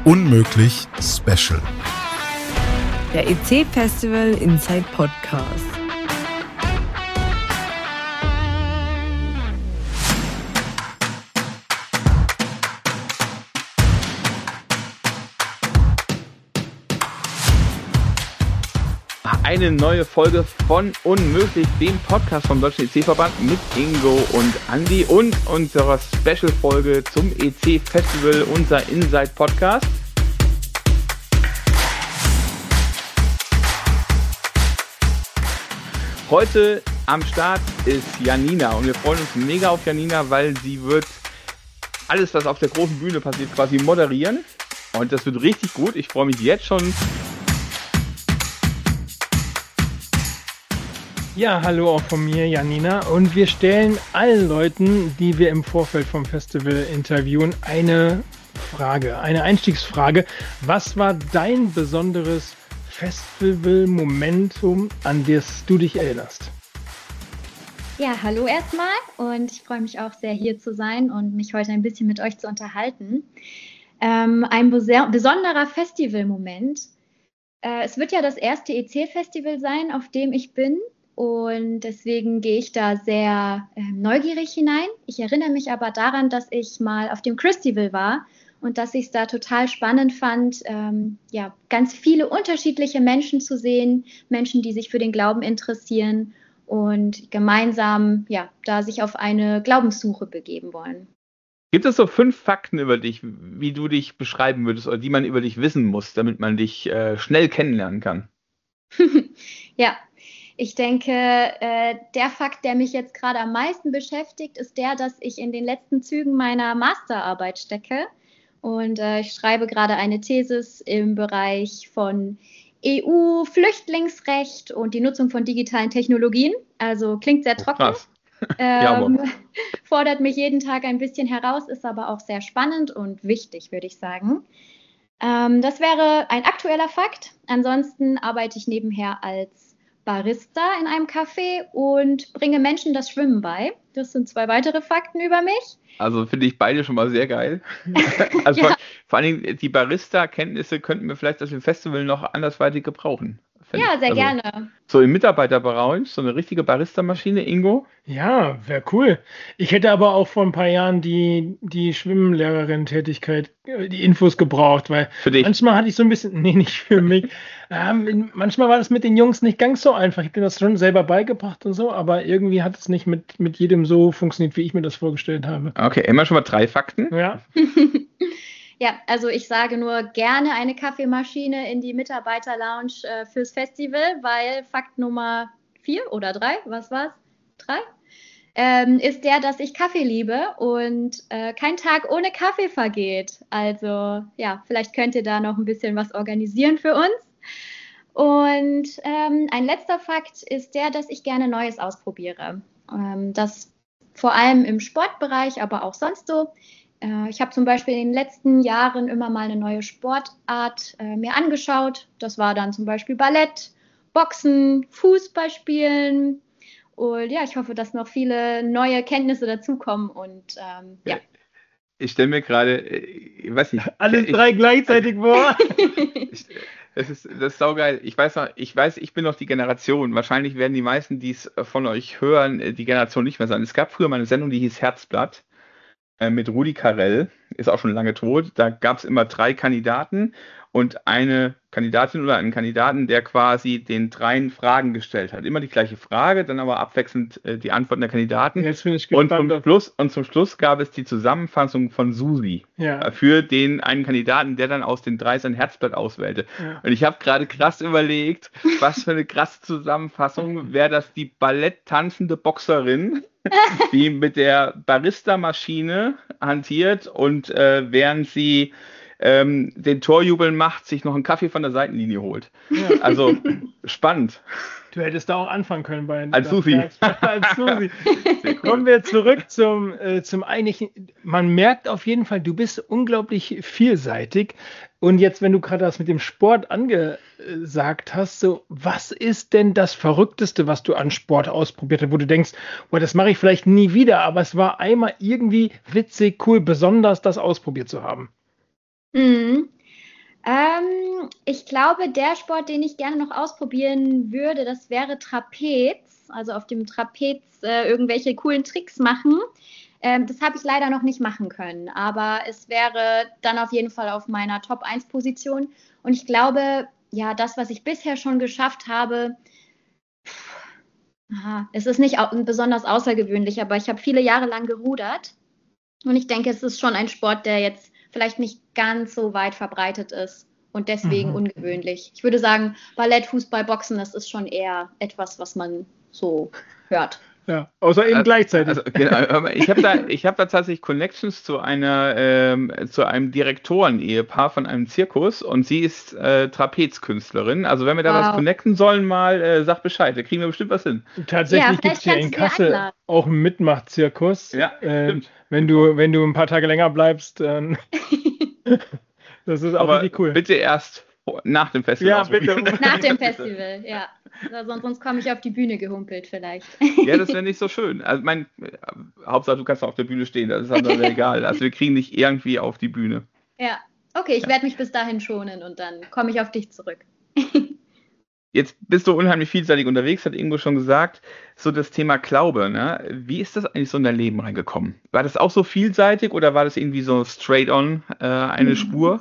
Unmöglich Special. Der EC Festival Inside Podcast. Eine neue Folge von Unmöglich, dem Podcast vom Deutschen EC-Verband mit Ingo und Andi und unserer Special-Folge zum EC-Festival, unser Inside-Podcast. Heute am Start ist Janina und wir freuen uns mega auf Janina, weil sie wird alles, was auf der großen Bühne passiert, quasi moderieren und das wird richtig gut. Ich freue mich jetzt schon. Ja, hallo auch von mir, Janina. Und wir stellen allen Leuten, die wir im Vorfeld vom Festival interviewen, eine Frage, eine Einstiegsfrage. Was war dein besonderes Festival-Momentum, an das du dich erinnerst? Ja, hallo erstmal und ich freue mich auch sehr, hier zu sein und mich heute ein bisschen mit euch zu unterhalten. Ein besonderer Festival-Moment. Es wird ja das erste EC-Festival sein, auf dem ich bin. Und deswegen gehe ich da sehr neugierig hinein. Ich erinnere mich aber daran, dass ich mal auf dem Christival war und dass ich es da total spannend fand, ganz viele unterschiedliche Menschen zu sehen, Menschen, die sich für den Glauben interessieren und gemeinsam da sich auf eine Glaubenssuche begeben wollen. Gibt es so 5 Fakten über dich, wie du dich beschreiben würdest oder die man über dich wissen muss, damit man dich schnell kennenlernen kann? Ja. Ich denke, der Fakt, der mich jetzt gerade am meisten beschäftigt, ist der, dass ich in den letzten Zügen meiner Masterarbeit stecke. Und ich schreibe gerade eine Thesis im Bereich von EU-Flüchtlingsrecht und die Nutzung von digitalen Technologien. Also klingt sehr trocken. Fordert mich jeden Tag ein bisschen heraus, ist aber auch sehr spannend und wichtig, würde ich sagen. Das wäre ein aktueller Fakt. Ansonsten arbeite ich nebenher als Barista in einem Café und bringe Menschen das Schwimmen bei. Das sind 2 weitere Fakten über mich. Also finde ich beide schon mal sehr geil. Also vor allen Dingen die Barista-Kenntnisse könnten wir vielleicht aus dem Festival noch andersweitig gebrauchen. Ja, sehr gerne. So im Mitarbeiterbereich, so eine richtige Barista-Maschine, Ingo? Ja, wäre cool. Ich hätte aber auch vor ein paar Jahren die Schwimmlehrerin-Tätigkeit, die Infos gebraucht, weil für dich. Manchmal hatte ich so ein bisschen, nee, nicht für mich. Manchmal war das mit den Jungs nicht ganz so einfach. Ich habe mir das schon selber beigebracht und so, aber irgendwie hat es nicht mit jedem so funktioniert, wie ich mir das vorgestellt habe. Okay, immer schon mal 3 Fakten. Ja. Ja, also ich sage nur gerne eine Kaffeemaschine in die Mitarbeiterlounge fürs Festival, weil Fakt Nummer 4 oder 3, was war's? 3? Ist der, dass ich Kaffee liebe und kein Tag ohne Kaffee vergeht. Also ja, vielleicht könnt ihr da noch ein bisschen was organisieren für uns. Und ein letzter Fakt ist der, dass ich gerne Neues ausprobiere. Das vor allem im Sportbereich, aber auch sonst so. Ich habe zum Beispiel in den letzten Jahren immer mal eine neue Sportart mir angeschaut. Das war dann zum Beispiel Ballett, Boxen, Fußball spielen. Und ja, ich hoffe, dass noch viele neue Kenntnisse dazukommen. Und Ich stelle mir gerade, ich weiß nicht. Alles 3 gleichzeitig vor. Das ist saugeil. Ich weiß, ich bin noch die Generation. Wahrscheinlich werden die meisten, die es von euch hören, die Generation nicht mehr sein. Es gab früher mal eine Sendung, die hieß Herzblatt. Mit Rudi Carrell, ist auch schon lange tot. Da gab es immer 3 Kandidaten und eine Kandidatin oder einen Kandidaten, der quasi den 3 Fragen gestellt hat. Immer die gleiche Frage, dann aber abwechselnd die Antworten der Kandidaten. Jetzt bin ich gespannt. Und zum Schluss gab es die Zusammenfassung von Susi für den einen Kandidaten, der dann aus den 3 sein Herzblatt auswählte. Ja. Und ich habe gerade krass überlegt, was für eine krasse Zusammenfassung, wäre das die Ballett-tanzende Boxerin, die mit der Barista-Maschine hantiert und während sie den Torjubel macht, sich noch einen Kaffee von der Seitenlinie holt. Ja. Also spannend. Du hättest da auch anfangen können bei als Susi. Als Susi. Kommen wir zurück zum eigentlichen. Man merkt auf jeden Fall, du bist unglaublich vielseitig. Und jetzt, wenn du gerade das mit dem Sport angesagt hast, so, was ist denn das Verrückteste, was du an Sport ausprobiert hast, wo du denkst, boah, das mache ich vielleicht nie wieder, aber es war einmal irgendwie witzig, cool, besonders das ausprobiert zu haben? Ich glaube, der Sport, den ich gerne noch ausprobieren würde, das wäre Trapez. Also auf dem Trapez irgendwelche coolen Tricks machen. Das habe ich leider noch nicht machen können, aber es wäre dann auf jeden Fall auf meiner Top-1-Position. Und ich glaube, ja, das, was ich bisher schon geschafft habe, es ist nicht besonders außergewöhnlich, aber ich habe viele Jahre lang gerudert. Und ich denke, es ist schon ein Sport, der jetzt vielleicht nicht ganz so weit verbreitet ist und deswegen ungewöhnlich. Ich würde sagen, Ballett, Fußball, Boxen, das ist schon eher etwas, was man so hört. Ja, außer eben gleichzeitig. Also, genau, ich habe da tatsächlich Connections zu einem Direktoren-Ehepaar von einem Zirkus und sie ist Trapezkünstlerin. Also wenn wir da was connecten sollen, mal sag Bescheid, da kriegen wir bestimmt was hin. Tatsächlich gibt es hier in Kassel auch einen Mitmachzirkus. Ja, stimmt. Wenn du ein paar Tage länger bleibst, dann das ist auch richtig cool. Bitte erst nach dem Festival. Ja, bitte. Nach dem Festival, ja. Sonst komme ich auf die Bühne gehumpelt vielleicht. Ja, das wäre nicht so schön. Also Hauptsache du kannst auf der Bühne stehen, das ist aber egal. Also wir kriegen dich irgendwie auf die Bühne. Ja, okay, ich werde mich bis dahin schonen und dann komme ich auf dich zurück. Jetzt bist du unheimlich vielseitig unterwegs, hat Ingo schon gesagt. So das Thema Glaube, ne? Wie ist das eigentlich so in dein Leben reingekommen? War das auch so vielseitig oder war das irgendwie so straight on eine Spur?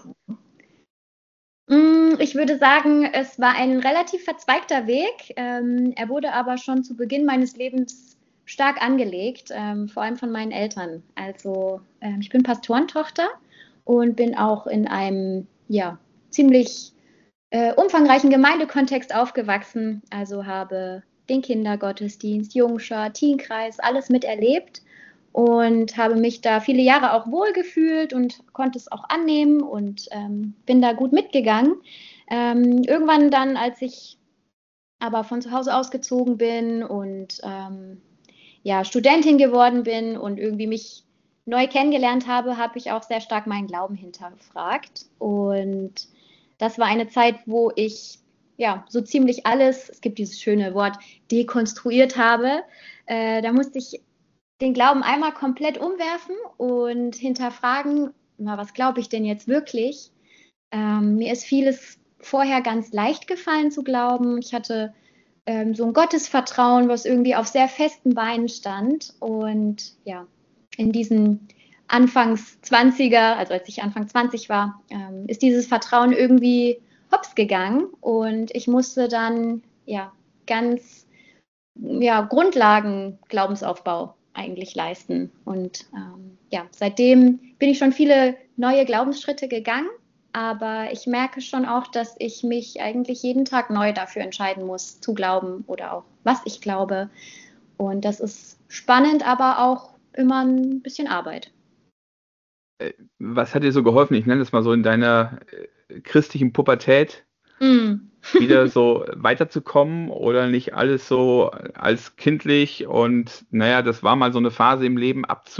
Ich würde sagen, es war ein relativ verzweigter Weg. Er wurde aber schon zu Beginn meines Lebens stark angelegt, vor allem von meinen Eltern. Also ich bin Pastorentochter und bin auch in einem ziemlich umfangreichen Gemeindekontext aufgewachsen. Also habe den Kindergottesdienst, Jungschar, Teenkreis, alles miterlebt. Und habe mich da viele Jahre auch wohlgefühlt und konnte es auch annehmen und bin da gut mitgegangen. Irgendwann dann, als ich aber von zu Hause ausgezogen bin und Studentin geworden bin und irgendwie mich neu kennengelernt habe, habe ich auch sehr stark meinen Glauben hinterfragt. Und das war eine Zeit, wo ich so ziemlich alles, es gibt dieses schöne Wort, dekonstruiert habe. Da musste ich den Glauben einmal komplett umwerfen und hinterfragen, was glaube ich denn jetzt wirklich? Mir ist vieles vorher ganz leicht gefallen zu glauben. Ich hatte so ein Gottesvertrauen, was irgendwie auf sehr festen Beinen stand. Und in diesen Anfangs 20er, also als ich Anfang 20 war, ist dieses Vertrauen irgendwie hops gegangen. Und ich musste dann ganz Grundlagen Glaubensaufbau eigentlich leisten. Und seitdem bin ich schon viele neue Glaubensschritte gegangen, aber ich merke schon auch, dass ich mich eigentlich jeden Tag neu dafür entscheiden muss, zu glauben oder auch, was ich glaube. Und das ist spannend, aber auch immer ein bisschen Arbeit. Was hat dir so geholfen? Ich nenne das mal so in deiner christlichen Pubertät, wieder so weiterzukommen oder nicht alles so als kindlich und das war mal so eine Phase im Leben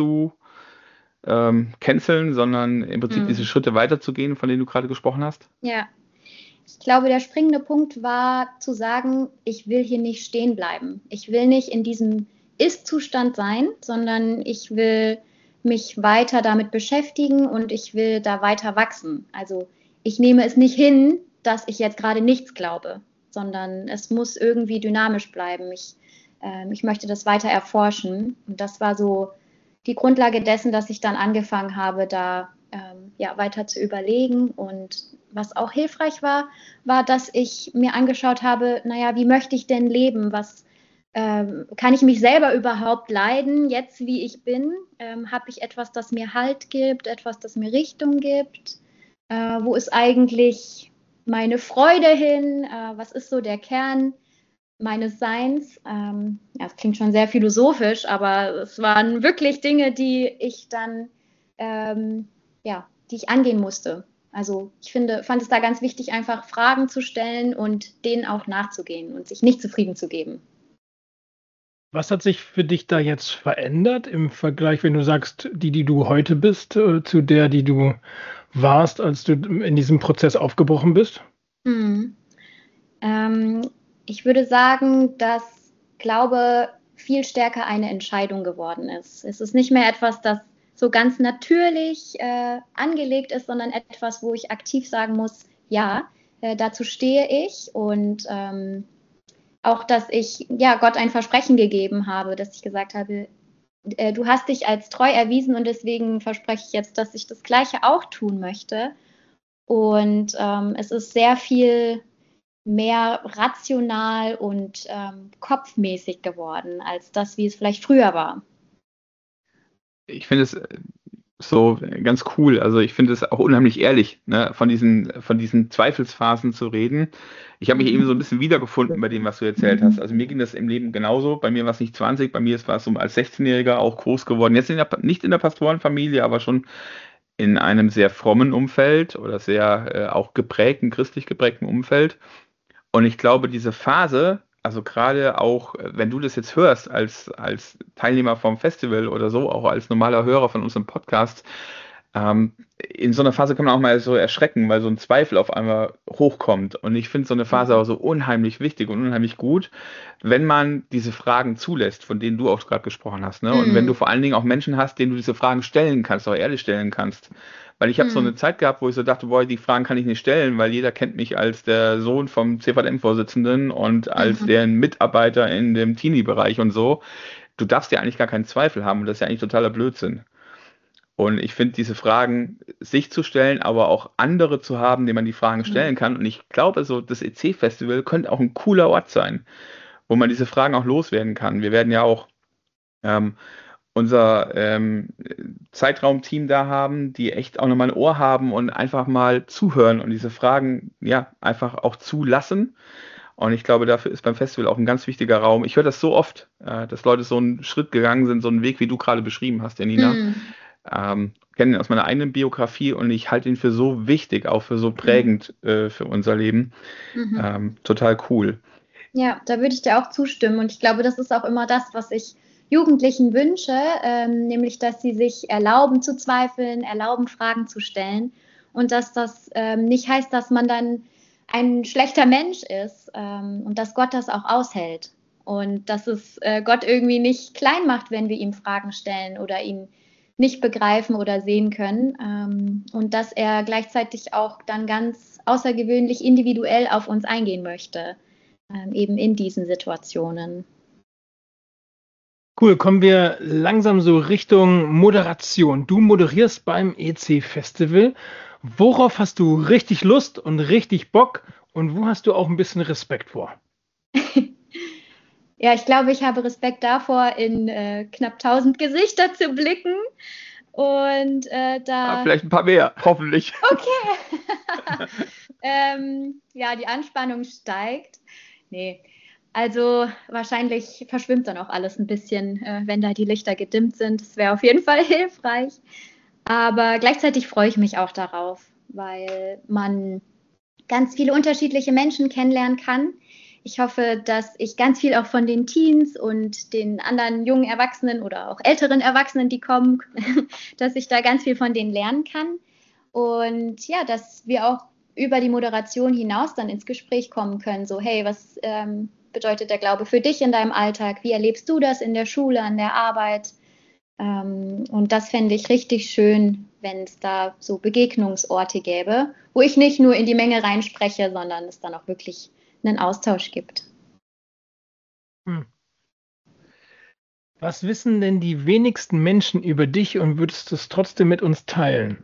canceln, sondern im Prinzip diese Schritte weiterzugehen, von denen du gerade gesprochen hast? Ja, ich glaube, der springende Punkt war zu sagen, ich will hier nicht stehen bleiben. Ich will nicht in diesem Ist-Zustand sein, sondern ich will mich weiter damit beschäftigen und ich will da weiter wachsen. Also ich nehme es nicht hin, dass ich jetzt gerade nichts glaube, sondern es muss irgendwie dynamisch bleiben. Ich möchte das weiter erforschen. Und das war so die Grundlage dessen, dass ich dann angefangen habe, da weiter zu überlegen. Und was auch hilfreich war, dass ich mir angeschaut habe, wie möchte ich denn leben? Was kann ich mich selber überhaupt leiden, jetzt wie ich bin? Habe ich etwas, das mir Halt gibt, etwas, das mir Richtung gibt? Wo ist eigentlich meine Freude hin? Was ist so der Kern meines Seins? Das klingt schon sehr philosophisch, aber es waren wirklich Dinge, die ich dann, die ich angehen musste. Also ich fand es da ganz wichtig, einfach Fragen zu stellen und denen auch nachzugehen und sich nicht zufrieden zu geben. Was hat sich für dich da jetzt verändert im Vergleich, wenn du sagst, die du heute bist, zu der, die du warst, als du in diesem Prozess aufgebrochen bist? Ich würde sagen, dass Glaube viel stärker eine Entscheidung geworden ist. Es ist nicht mehr etwas, das so ganz natürlich angelegt ist, sondern etwas, wo ich aktiv sagen muss, ja, dazu stehe ich und auch, dass ich Gott ein Versprechen gegeben habe, dass ich gesagt habe, du hast dich als treu erwiesen und deswegen verspreche ich jetzt, dass ich das Gleiche auch tun möchte. Und es ist sehr viel mehr rational und kopfmäßig geworden, als das, wie es vielleicht früher war. Ich finde es so ganz cool. Also ich finde es auch unheimlich ehrlich, ne, von diesen Zweifelsphasen zu reden. Ich habe mich eben so ein bisschen wiedergefunden bei dem, was du erzählt hast. Also mir ging das im Leben genauso. Bei mir war es nicht 20, bei mir war es so als 16-Jähriger auch groß geworden. Jetzt nicht in der Pastorenfamilie, aber schon in einem sehr frommen Umfeld oder sehr auch christlich geprägten Umfeld. Und ich glaube, diese Phase, also gerade auch, wenn du das jetzt hörst als Teilnehmer vom Festival oder so, auch als normaler Hörer von unserem Podcast, in so einer Phase kann man auch mal so erschrecken, weil so ein Zweifel auf einmal hochkommt. Und ich finde so eine Phase auch so unheimlich wichtig und unheimlich gut, wenn man diese Fragen zulässt, von denen du auch gerade gesprochen hast. Ne? Und wenn du vor allen Dingen auch Menschen hast, denen du diese Fragen stellen kannst, auch ehrlich stellen kannst. Weil ich habe so eine Zeit gehabt, wo ich so dachte, boah, die Fragen kann ich nicht stellen, weil jeder kennt mich als der Sohn vom CVM-Vorsitzenden und als deren Mitarbeiter in dem Teenie-Bereich und so. Du darfst ja eigentlich gar keinen Zweifel haben und das ist ja eigentlich totaler Blödsinn. Und ich finde, diese Fragen sich zu stellen, aber auch andere zu haben, denen man die Fragen stellen kann. Und ich glaube, so das EC-Festival könnte auch ein cooler Ort sein, wo man diese Fragen auch loswerden kann. Wir werden ja auch unser Zeitraumteam da haben, die echt auch nochmal ein Ohr haben und einfach mal zuhören und diese Fragen einfach auch zulassen. Und ich glaube, dafür ist beim Festival auch ein ganz wichtiger Raum. Ich höre das so oft, dass Leute so einen Schritt gegangen sind, so einen Weg, wie du gerade beschrieben hast, Janina. Kenne ihn aus meiner eigenen Biografie und ich halte ihn für so wichtig, auch für so prägend für unser Leben. Total cool. Ja, da würde ich dir auch zustimmen und ich glaube, das ist auch immer das, was ich Jugendlichen wünsche, nämlich, dass sie sich erlauben zu zweifeln, erlauben Fragen zu stellen und dass das nicht heißt, dass man dann ein schlechter Mensch ist und dass Gott das auch aushält und dass es Gott irgendwie nicht klein macht, wenn wir ihm Fragen stellen oder ihn nicht begreifen oder sehen können und dass er gleichzeitig auch dann ganz außergewöhnlich individuell auf uns eingehen möchte, eben in diesen Situationen. Cool, kommen wir langsam so Richtung Moderation. Du moderierst beim EC-Festival. Worauf hast du richtig Lust und richtig Bock und wo hast du auch ein bisschen Respekt vor? Ja, ich glaube, ich habe Respekt davor, in knapp 1000 Gesichter zu blicken und da... Vielleicht ein paar mehr, hoffentlich. Okay. Die Anspannung steigt. Nee. Also wahrscheinlich verschwimmt dann auch alles ein bisschen, wenn da die Lichter gedimmt sind. Das wäre auf jeden Fall hilfreich. Aber gleichzeitig freue ich mich auch darauf, weil man ganz viele unterschiedliche Menschen kennenlernen kann. Ich hoffe, dass ich ganz viel auch von den Teens und den anderen jungen Erwachsenen oder auch älteren Erwachsenen, die kommen, dass ich da ganz viel von denen lernen kann. Und ja, dass wir auch über die Moderation hinaus dann ins Gespräch kommen können. So, hey, was bedeutet der Glaube für dich in deinem Alltag? Wie erlebst du das in der Schule, an der Arbeit? Und das fände ich richtig schön, wenn es da so Begegnungsorte gäbe, wo ich nicht nur in die Menge reinspreche, sondern es dann auch wirklich einen Austausch gibt. Was wissen denn die wenigsten Menschen über dich und würdest du es trotzdem mit uns teilen?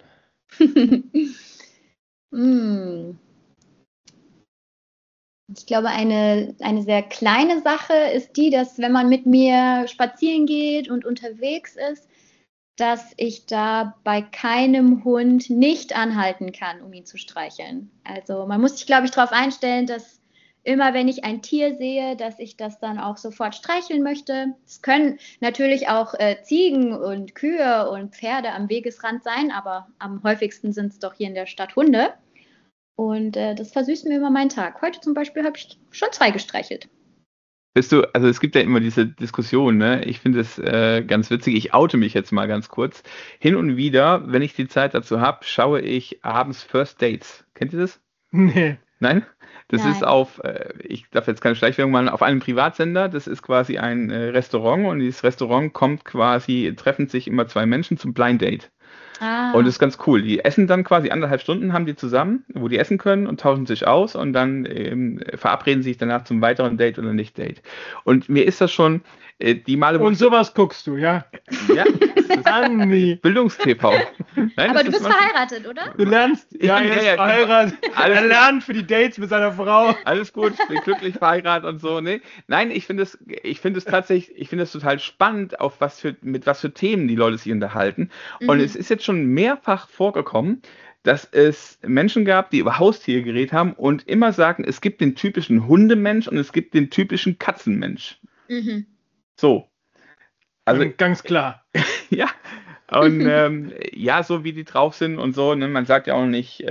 Ich glaube, eine sehr kleine Sache ist die, dass wenn man mit mir spazieren geht und unterwegs ist, dass ich da bei keinem Hund nicht anhalten kann, um ihn zu streicheln. Also man muss sich, glaube ich, darauf einstellen, dass immer, wenn ich ein Tier sehe, dass ich das dann auch sofort streicheln möchte. Es können natürlich auch Ziegen und Kühe und Pferde am Wegesrand sein, aber am häufigsten sind es doch hier in der Stadt Hunde. Und das versüßt mir immer meinen Tag. Heute zum Beispiel habe ich schon 2 gestreichelt. Also es gibt ja immer diese Diskussion, ne? Ich finde es ganz witzig. Ich oute mich jetzt mal ganz kurz. Hin und wieder, wenn ich die Zeit dazu habe, schaue ich abends First Dates. Kennt ihr das? Nee. Nein? Das Nein. ist ich darf jetzt keine Schleichwerbung machen, auf einem Privatsender. Das ist quasi ein Restaurant und dieses Restaurant treffen sich immer 2 Menschen zum Blind Date. Und das ist ganz cool. Die essen dann quasi 1,5 Stunden, haben die zusammen, wo die essen können und tauschen sich aus und dann verabreden sich danach zum weiteren Date oder Nicht-Date. Und mir ist das schon die Male... Und sowas guckst du, ja? Ja, das ist Bildungstv. Nein, aber du bist verheiratet, oder? Du lernst, er ist verheiratet. Er lernt für die Dates mit seiner Frau. Alles gut, ich bin glücklich verheiratet und so. Nee. Nein, ich finde es total spannend, mit was für Themen die Leute sich unterhalten. Und es ist jetzt schon mehrfach vorgekommen, dass es Menschen gab, die über Haustiere geredet haben und immer sagen, es gibt den typischen Hundemensch und es gibt den typischen Katzenmensch. So. Also ganz klar. Ja. Und so wie die drauf sind und so, ne, man sagt ja auch nicht,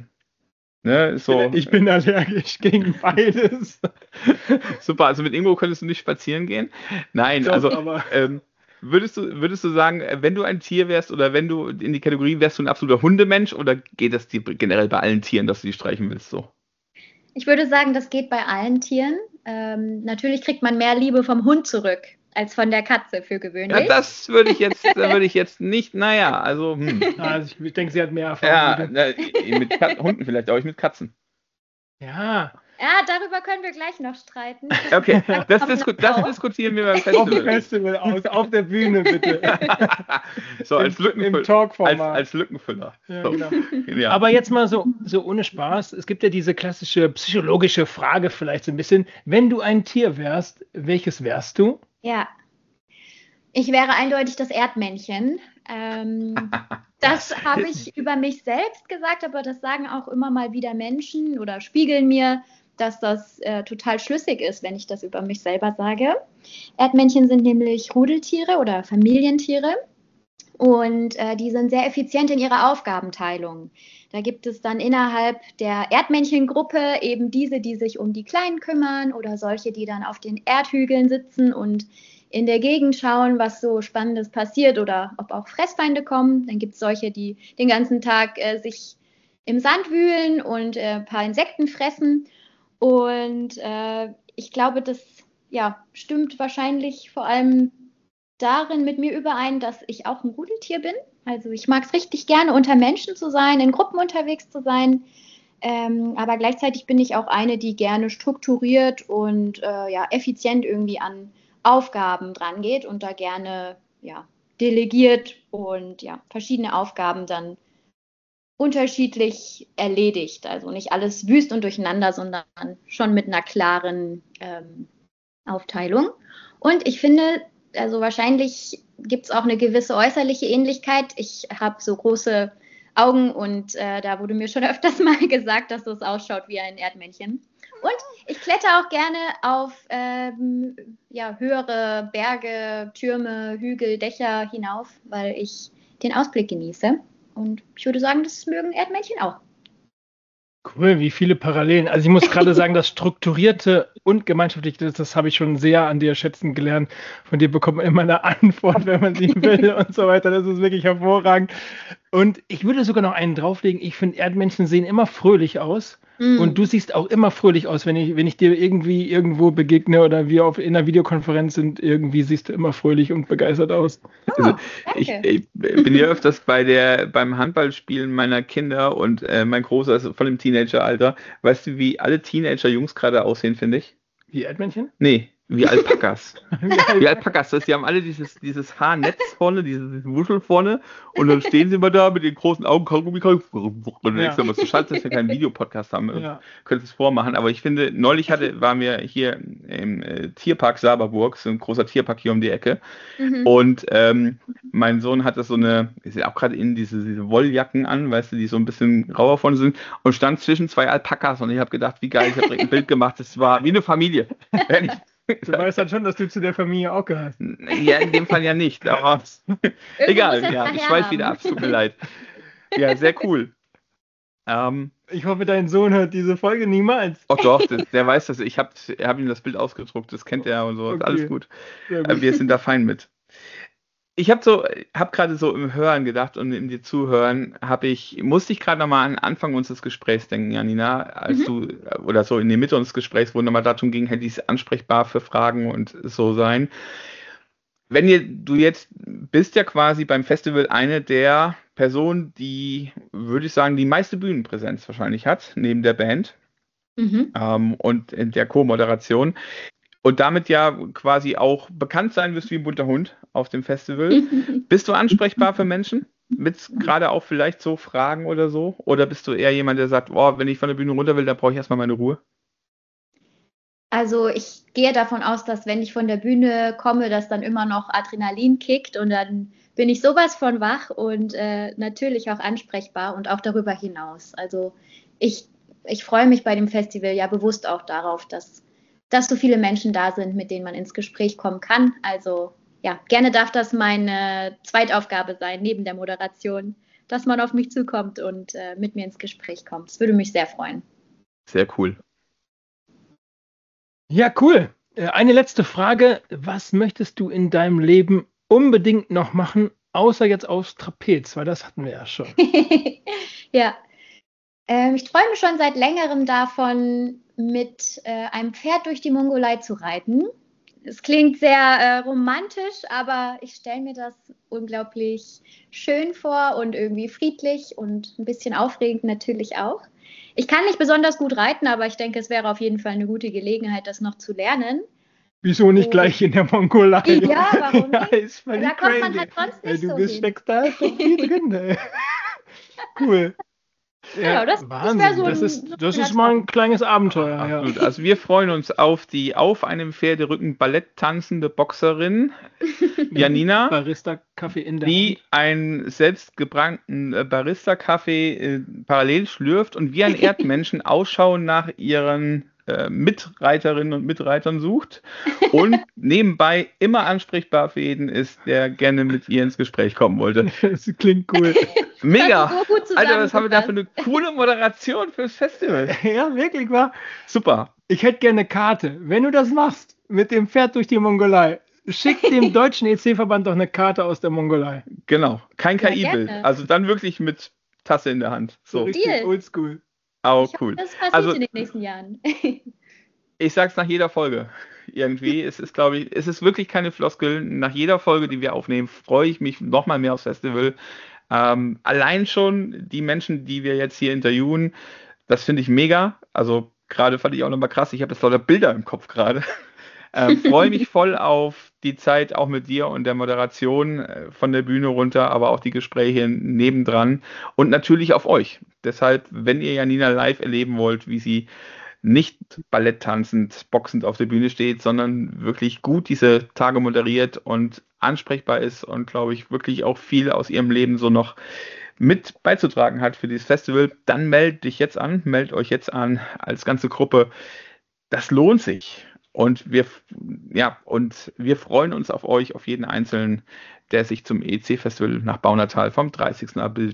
so. Ich bin allergisch gegen beides. Super, also mit Ingo könntest du nicht spazieren gehen? Nein, doch, also aber würdest du sagen, wenn du ein Tier wärst oder wenn du in die Kategorie wärst du ein absoluter Hundemensch oder geht das dir generell bei allen Tieren, dass du die streichen willst so? Ich würde sagen, das geht bei allen Tieren. Natürlich kriegt man mehr Liebe vom Hund zurück als von der Katze für gewöhnlich. Ja, das würde ich jetzt nicht, also ich denke, sie hat mehr Erfahrung. Ja, mit Hunden vielleicht, aber ich mit Katzen. Ja. Ja, darüber können wir gleich noch streiten. Okay, das diskutieren wir beim Festival. Auf dem Festival, auf der Bühne bitte. So als Lückenfüller. Im Talkformat. Als Lückenfüller. Ja, so. Genau. Ja. Aber jetzt mal so ohne Spaß. Es gibt ja diese klassische psychologische Frage vielleicht so ein bisschen. Wenn du ein Tier wärst, welches wärst du? Ja, ich wäre eindeutig das Erdmännchen. Das habe ich über mich selbst gesagt, aber das sagen auch immer mal wieder Menschen oder spiegeln mir, dass das total schlüssig ist, wenn ich das über mich selber sage. Erdmännchen sind nämlich Rudeltiere oder Familientiere und die sind sehr effizient in ihrer Aufgabenteilung. Da gibt es dann innerhalb der Erdmännchengruppe eben diese, die sich um die Kleinen kümmern oder solche, die dann auf den Erdhügeln sitzen und in der Gegend schauen, was so Spannendes passiert oder ob auch Fressfeinde kommen. Dann gibt es solche, die den ganzen Tag sich im Sand wühlen und ein paar Insekten fressen. Und ich glaube, das stimmt wahrscheinlich vor allem darin mit mir überein, dass ich auch ein Rudeltier bin. Also ich mag es richtig gerne, unter Menschen zu sein, in Gruppen unterwegs zu sein. Aber gleichzeitig bin ich auch eine, die gerne strukturiert und effizient irgendwie an Aufgaben dran geht und da gerne delegiert und verschiedene Aufgaben dann unterschiedlich erledigt. Also nicht alles wüst und durcheinander, sondern schon mit einer klaren Aufteilung. Und ich finde, also wahrscheinlich gibt es auch eine gewisse äußerliche Ähnlichkeit. Ich habe so große Augen und da wurde mir schon öfters mal gesagt, dass das ausschaut wie ein Erdmännchen. Und ich kletter auch gerne auf höhere Berge, Türme, Hügel, Dächer hinauf, weil ich den Ausblick genieße. Und ich würde sagen, das mögen Erdmännchen auch. Cool, wie viele Parallelen. Also ich muss gerade sagen, das Strukturierte und Gemeinschaftliche, das habe ich schon sehr an dir schätzen gelernt. Von dir bekommt man immer eine Antwort, wenn man sie will und so weiter. Das ist wirklich hervorragend. Und ich würde sogar noch einen drauflegen. Ich finde, Erdmännchen sehen immer fröhlich aus. Und du siehst auch immer fröhlich aus, wenn ich dir irgendwie irgendwo begegne oder wir in einer Videokonferenz sind, irgendwie siehst du immer fröhlich und begeistert aus. Also, ich bin ja öfters beim Handballspielen meiner Kinder und mein Großer ist voll im Teenageralter. Weißt du, wie alle Teenager-Jungs gerade aussehen, finde ich? Wie Erdmännchen? Nee. Wie Alpakas. Wie Alpakas. Die haben alle dieses Haarnetz vorne, dieses Wuschel vorne und dann stehen sie immer da mit den großen Augen. Und du denkst immer, so schade, dass wir keinen Videopodcast haben. Könntest es vormachen. Aber ich finde, neulich waren wir hier im Tierpark Saberburg, so ein großer Tierpark hier um die Ecke. Und mein Sohn hatte ist ja auch gerade in diese Wolljacken an, weißt du, die so ein bisschen rauer vorne sind und stand zwischen zwei Alpakas und ich habe gedacht, wie geil, ich habe ein Bild gemacht. Das war wie eine Familie. Ehrlich. Du weißt dann schon, dass du zu der Familie auch gehörst. Ja, in dem Fall ja nicht, aber egal, ich schweife wieder ab, tut mir leid. Ja, sehr cool. Ich hoffe, dein Sohn hört diese Folge niemals. Oh doch, der weiß das. Ich hab ihm das Bild ausgedruckt, das kennt er und so, okay. Alles gut. Wir sind da fein mit. Ich habe gerade so im Hören gedacht und in dir zuhören, musste ich gerade nochmal an Anfang unseres Gesprächs denken, Janina, als du, oder so in der Mitte unseres Gesprächs, wo nochmal darum ging, hätte ich ansprechbar für Fragen und so sein. Du jetzt bist ja quasi beim Festival eine der Personen, die, würde ich sagen, die meiste Bühnenpräsenz wahrscheinlich hat, neben der Band und in der Co-Moderation. Und damit ja quasi auch bekannt sein wirst wie ein bunter Hund auf dem Festival. Bist du ansprechbar für Menschen? Mit gerade auch vielleicht so Fragen oder so? Oder bist du eher jemand, der sagt, oh, wenn ich von der Bühne runter will, dann brauche ich erstmal meine Ruhe? Also ich gehe davon aus, dass wenn ich von der Bühne komme, dass dann immer noch Adrenalin kickt und dann bin ich sowas von wach und natürlich auch ansprechbar und auch darüber hinaus. Also ich freue mich bei dem Festival ja bewusst auch darauf, dass so viele Menschen da sind, mit denen man ins Gespräch kommen kann. Also ja, gerne darf das meine Zweitaufgabe sein, neben der Moderation, dass man auf mich zukommt und mit mir ins Gespräch kommt. Das würde mich sehr freuen. Sehr cool. Ja, cool. Eine letzte Frage. Was möchtest du in deinem Leben unbedingt noch machen, außer jetzt aufs Trapez? Weil das hatten wir ja schon. Ja, ich träume schon seit längerem davon, mit einem Pferd durch die Mongolei zu reiten. Es klingt sehr romantisch, aber ich stelle mir das unglaublich schön vor und irgendwie friedlich und ein bisschen aufregend natürlich auch. Ich kann nicht besonders gut reiten, aber ich denke, es wäre auf jeden Fall eine gute Gelegenheit, das noch zu lernen. Wieso nicht gleich in der Mongolei? Ja, warum nicht? Ja, ist völlig da kommt crazy. Man halt sonst nicht du so bist hin. steckst da viel drin. Cool. Ja, das Wahnsinn. wäre so das ist mal ein kleines Abenteuer. Absolut. Ja. Also wir freuen uns auf die auf einem Pferderücken Ballett tanzende Boxerin Janina, Barista-Kaffee in der die Hand. einen selbstgebrannten Barista-Kaffee parallel schlürft und wie ein Erdmenschen Ausschau nach ihren Mitreiterinnen und Mitreitern sucht und nebenbei immer ansprechbar für jeden ist, der gerne mit ihr ins Gespräch kommen wollte. Das klingt cool. Mega! So gut Alter, was haben wir da für eine coole Moderation fürs Festival? Ja, wirklich wahr. Super. Ich hätte gerne eine Karte. Wenn du das machst, mit dem Pferd durch die Mongolei, schick dem deutschen EC-Verband doch eine Karte aus der Mongolei. Genau. Kein Ja, KI-Bild. gerne. Also dann wirklich mit Tasse in der Hand. So. Richtig Deal. oldschool. Auch Ich cool. hoffe, das passiert Also in den nächsten Jahren. ich sag's nach jeder Folge. Irgendwie. Es ist, glaube ich, es ist wirklich keine Floskel. Nach jeder Folge, die wir aufnehmen, freue ich mich nochmal mehr aufs Festival. Allein schon die Menschen, die wir jetzt hier interviewen, das finde ich mega. Also gerade fand ich auch nochmal krass. Ich habe jetzt lauter Bilder im Kopf gerade. Freue mich voll auf die Zeit auch mit dir und der Moderation von der Bühne runter, aber auch die Gespräche nebendran und natürlich auf euch. Deshalb, wenn ihr Janina live erleben wollt, wie sie nicht balletttanzend, boxend auf der Bühne steht, sondern wirklich gut diese Tage moderiert und ansprechbar ist und, glaube ich, wirklich auch viel aus ihrem Leben so noch mit beizutragen hat für dieses Festival, dann meldet euch jetzt an als ganze Gruppe. Das lohnt sich. Und wir freuen uns auf euch, auf jeden Einzelnen, der sich zum EC-Festival nach Baunatal vom 30. April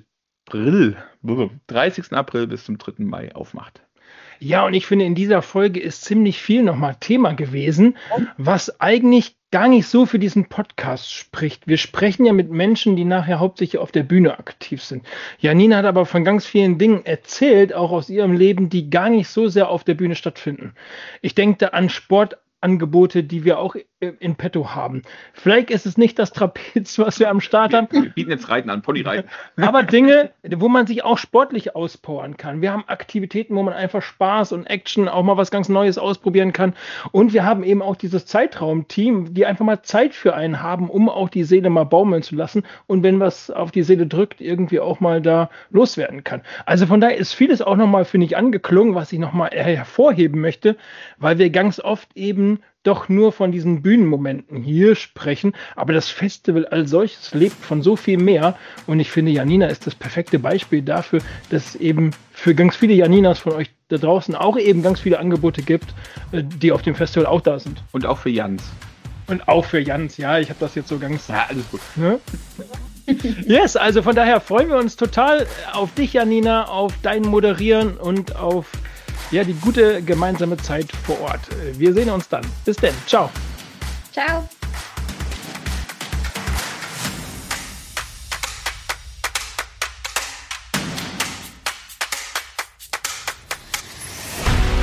bis zum 3. Mai aufmacht. Ja, und ich finde, in dieser Folge ist ziemlich viel nochmal Thema gewesen, was eigentlich gar nicht so für diesen Podcast spricht. Wir sprechen ja mit Menschen, die nachher hauptsächlich auf der Bühne aktiv sind. Janina hat aber von ganz vielen Dingen erzählt, auch aus ihrem Leben, die gar nicht so sehr auf der Bühne stattfinden. Ich denke da an Sportangebote, die wir auch in petto haben. Vielleicht ist es nicht das Trapez, was wir am Start haben. Wir bieten jetzt Reiten an, Ponyreiten. Aber Dinge, wo man sich auch sportlich auspowern kann. Wir haben Aktivitäten, wo man einfach Spaß und Action, auch mal was ganz Neues ausprobieren kann. Und wir haben eben auch dieses Zeitraumteam, die einfach mal Zeit für einen haben, um auch die Seele mal baumeln zu lassen. Und wenn was auf die Seele drückt, irgendwie auch mal da loswerden kann. Also von daher ist vieles auch nochmal, finde ich, angeklungen, was ich nochmal hervorheben möchte, weil wir ganz oft eben doch nur von diesen Bühnenmomenten hier sprechen, aber das Festival als solches lebt von so viel mehr und ich finde, Janina ist das perfekte Beispiel dafür, dass es eben für ganz viele Janinas von euch da draußen auch eben ganz viele Angebote gibt, die auf dem Festival auch da sind. Und auch für Jans. Und auch für Jans, ja, ich habe das jetzt so ganz... Ja, alles gut. Ne? Yes, also von daher freuen wir uns total auf dich, Janina, auf dein Moderieren und auf die gute gemeinsame Zeit vor Ort. Wir sehen uns dann. Bis denn. Ciao. Ciao.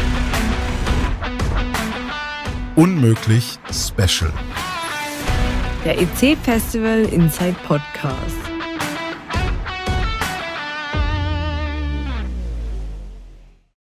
Unmöglich Special. Der EC Festival Inside Podcast.